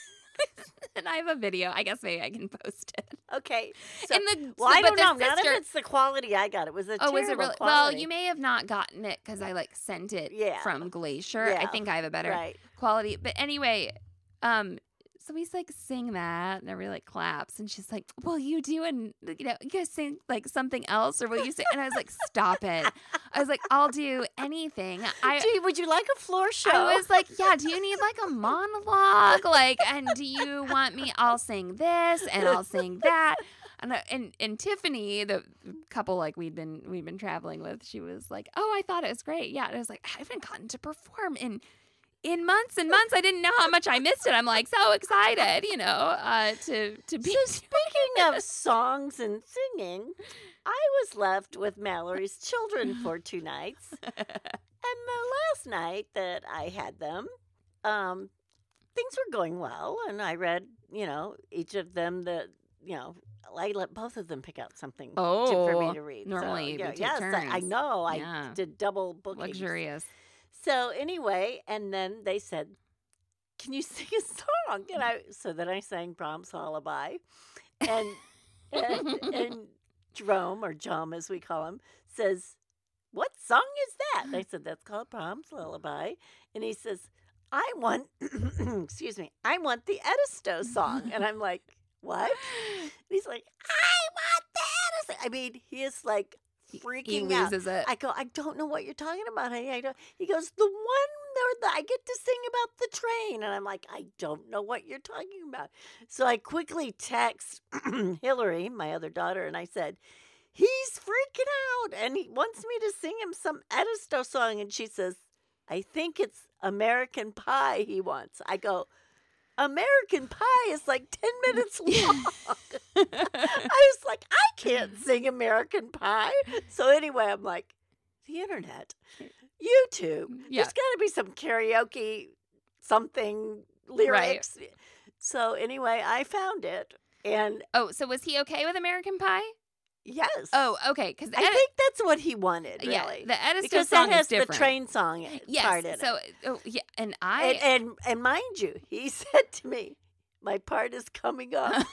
And I have a video. I guess maybe I can post it.
Okay. So,
and the
well,
so-
I
but
don't
the
know. Not
sister-
if it's the quality I got. It was a
Oh,
terrible
was it really? Well,
quality.
you may have not gotten it because I like sent it
Yeah.
from Glacier. I
Yeah.
think I have a better
Right.
quality. But anyway, um, so he's like sing that, and everybody like claps, and she's like, "Will you do and you know you guys sing like something else, or will you sing?" And I was like, "Stop it!" I was like, "I'll do anything." I
Gee, would you like a floor show?
I was like, "Yeah, do you need like a monologue? Like, and do you want me? I'll sing this and I'll sing that." And, uh, and and Tiffany, the couple like we'd been we'd been traveling with, she was like, "Oh, I thought it was great." Yeah, and I was like, "I haven't gotten to perform in in months and months. I didn't know how much I missed it." I'm like so excited, you know, uh, to to be.
So speaking of songs and singing, I was left with Mallory's children for two nights. And the last night that I had them, um, things were going well. And I read, you know, each of them the, you know, I let both of them pick out something to, for
Oh,
me to read.
normally you
yeah,
take
yes, I, I
turns.
know. I
Yeah.
did double bookings.
Luxurious.
So anyway, and then they said, "Can you sing a song?" And I so then I sang Brahms' Lullaby, and and, and Jerome, or Jom as we call him, says, "What song is that?" And I said, "That's called Brahms' Lullaby." And he says, "I want, excuse me, I want the Edisto song." And I'm like, "What?" And he's like, "I want the Edisto." I mean, he is like freaking
He
out.
loses it.
I go, "I don't know what you're talking about, honey. I don't." He goes, "The one where the, I get to sing about the train." And I'm like, "I don't know what you're talking about." So I quickly text Hillary, my other daughter, and I said, "He's freaking out and he wants me to sing him some Edisto song." And she says, "I think it's American Pie he wants." I go, "American Pie is like ten minutes long." I was like, "I can't sing American Pie." So anyway, I'm like, the internet, YouTube,
Yeah.
there's got to be some karaoke something lyrics. So anyway, I found it. And
Oh, so was he okay with American Pie?
yes.
Oh, okay. Because
I think that's what he wanted, really.
yeah, the Edisto
because
song
that has
is different.
the train song
Yes.
part in
So,
it.
oh, yeah, and I.
And, and and mind you, he said to me, "My part is coming up."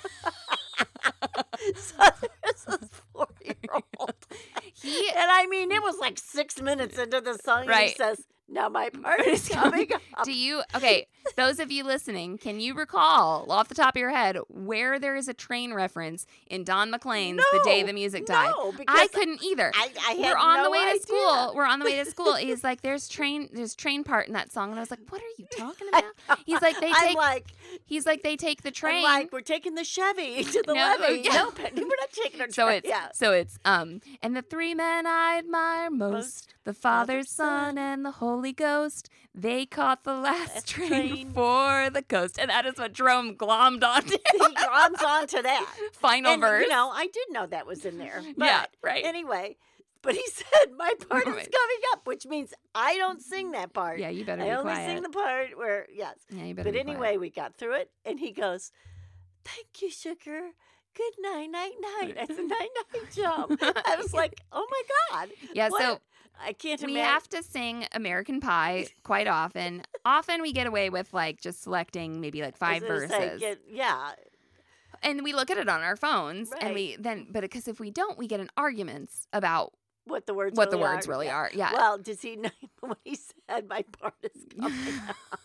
So there's this four-year-old.
He-
and I mean, it was like six minutes into the song, and
Right.
he says, Now my part is coming up.
Do you, okay, those of you listening, can you recall off the top of your head where there is a train reference in Don McLean's
No,
The Day the Music Died?
no, because
I couldn't either.
I, I had
We're on
no
the way
idea.
to school. We're on the way to school. He's like, there's train, there's train part in that song. And I was like, what are you talking about? He's like, they
I'm
take,
like,
he's like, they take the train.
I'm like, we're taking the Chevy to the
No,
levee.
yeah.
No, Penny, we're not taking our
So
train.
it's
yeah.
so it's um and the three men I admire most,
Most,
the Father,
Father,
Son,
Son,
and the Holy Ghost. They caught the last
Last
train,
train.
for the coast, and that is what Jerome glommed onto.
he glommed onto that.
Final
And,
verse.
you know, I did know that was in there. But
Yeah, right.
Anyway, but he said my part is
Right.
coming up, which means I don't sing that part.
Yeah, you better
I
be
only
quiet.
sing the part where, yes.
yeah, you better.
But
be
anyway,
quiet.
we got through it, and he goes, "Thank you, sugar. Good night, night, night." I said, "Night, night, Joe." I was like, "Oh my God."
Yeah,
What?
so
I can't
we
imagine.
have to sing American Pie quite often. Often we get away with like just selecting maybe like
I
five
was gonna
verses.
say, get- yeah,
And we look at it on our phones, and
Right.
we then, but because if we don't, we get in arguments about
what the words
what the
really
words
are.
really
Yeah.
are. Yeah.
Well, does he know when he said my part is coming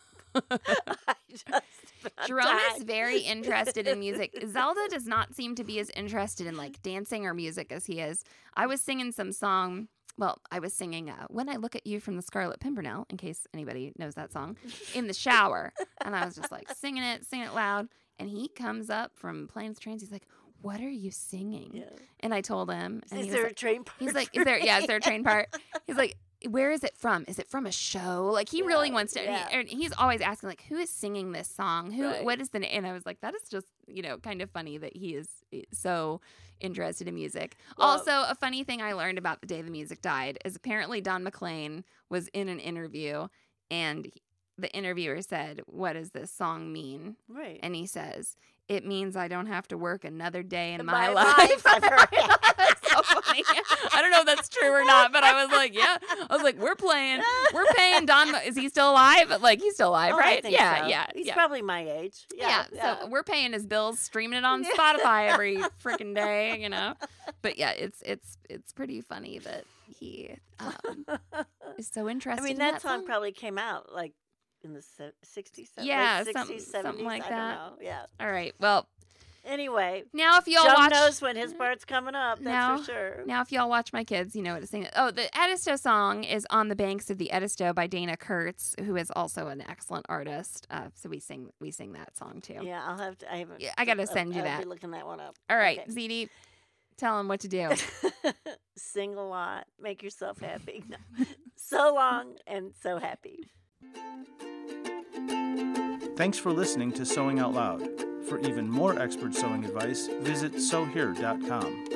up? I just
Jerome is
died.
very interested in music. Zelda does not seem to be as interested in like dancing or music as he is. I was singing some song. Well, I was singing uh, When I Look at You from the Scarlet Pimpernel, in case anybody knows that song, in the shower. And I was just like singing it, singing it loud. And he comes up from playing with trains. He's like, "What are you singing?"
Yeah.
And I told him. And
Is
he was
there
like,
a train part?
He's like,
for
"Is there? Yeah,
me?"
is there a train part?" He's like, "Where is it from? Is it from a show?" Like he really
Yeah,
wants to. and he-
yeah.
and he's always asking, like, "Who is singing this song? Who?
Right.
What is the?" na-" And I was like, "That is just, you know, kind of funny that he is so interested in music."
Well-
Also, a funny thing I learned about The Day the Music Died is apparently Don McLean was in an interview, and he- the interviewer said, "What does this song mean?"
Right.
And he says, "It means I don't have to work another day in
In
my,
my
life."
life, I've heard it.
That's so funny. I don't know if that's true or not, but I was like, yeah. I was like, we're playing, we're paying Don. Is he still alive? Like, he's still alive,
Oh,
right?
I think
yeah,
so.
yeah,
He's
yeah.
probably my age.
yeah,
Yeah.
So we're paying his bills, streaming it on
Yeah.
Spotify every freaking day, you know. But yeah, it's it's it's pretty funny that he um, is so
I
interested.
mean,
in
that,
that
song probably came out like in the se- sixties, se-
Yeah,
late
some-
sixties,
something
seventies.
like
I
that.
don't know. Yeah.
All right. Well,
Anyway,
now if y'all
John
watch,
knows when his part's coming up. That's
Now-
for sure.
Now, if y'all watch my kids, you know what to sing. Oh, the Edisto song is "On the Banks of the Edisto" by Dana Kurtz, who is also an excellent artist. Uh, so we sing we sing that song too.
Yeah, I'll have to. I haven't.
Yeah, I gotta
I'll-
send you
I'll
that.
Be looking that one up.
All right,
Okay.
Z D, tell them what to do.
Sing a lot. Make yourself happy. No. So long and so happy.
Thanks for listening to Sewing Out Loud. For even more expert sewing advice, visit sew here dot com.